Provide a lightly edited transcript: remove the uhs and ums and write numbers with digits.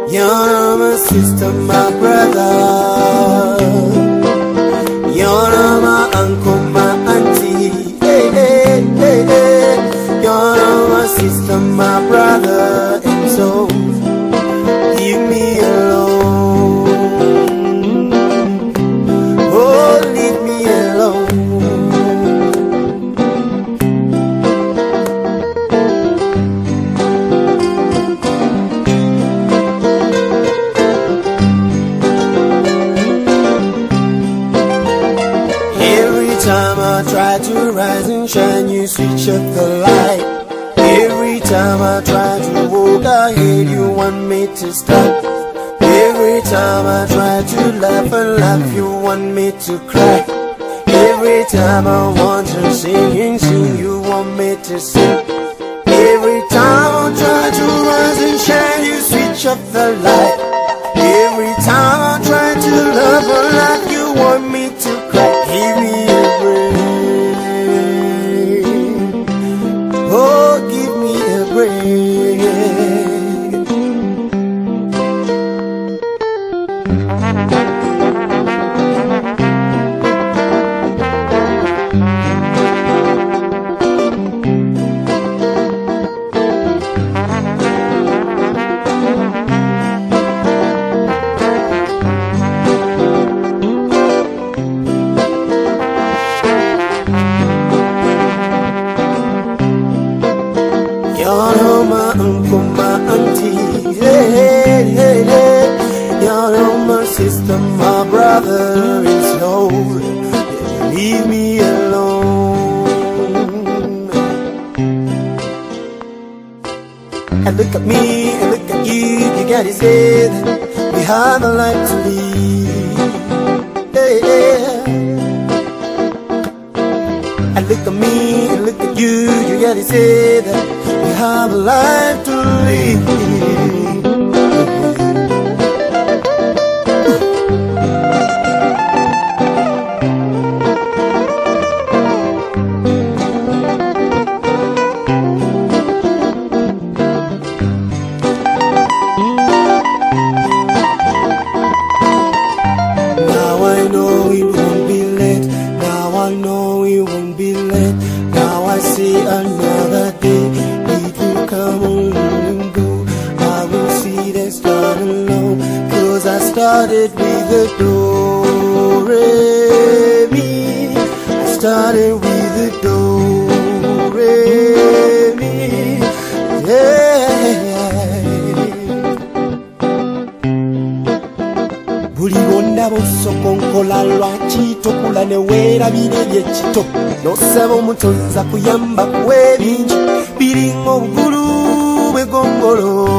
You're my sister, my brother. You're my uncle, my auntie. Hey, hey, hey, hey. You're my sister, my brother. And so, leave me alone. Oh, leave me alone. Every time I try to rise and shine, you switch up the light. Every time I try to walk ahead, you want me to stop. Every time I try to laugh and laugh, you want me to cry. Every time I want to sing and sing, you want me to sing. Every time I try to rise and shine, you switch up the light. Every time I try to love and laugh, you want me to cry. Give me a break. Oh, give me a break. You're my uncle, my auntie, hey, hey, hey, hey. You're my sister, my brother, and so leave me alone. And look at me, and look at you, you gotta say that we have a life to live. Hey, hey. And look at me, and look at you, you gotta say that we have a life to live. Now I know it won't be late. Now I know it won't be late. Now I see another day. It will come on and go. I will see them start alone. Cause I started with the do-re-mi. I started with the do-re-mi. Yeah. Buli wonna bosokonkola lwaki tokula ne weerabira ebyekito n'osaba omutonza kuyamba kuwa ebingi biringa obugulu bw'eggongolo.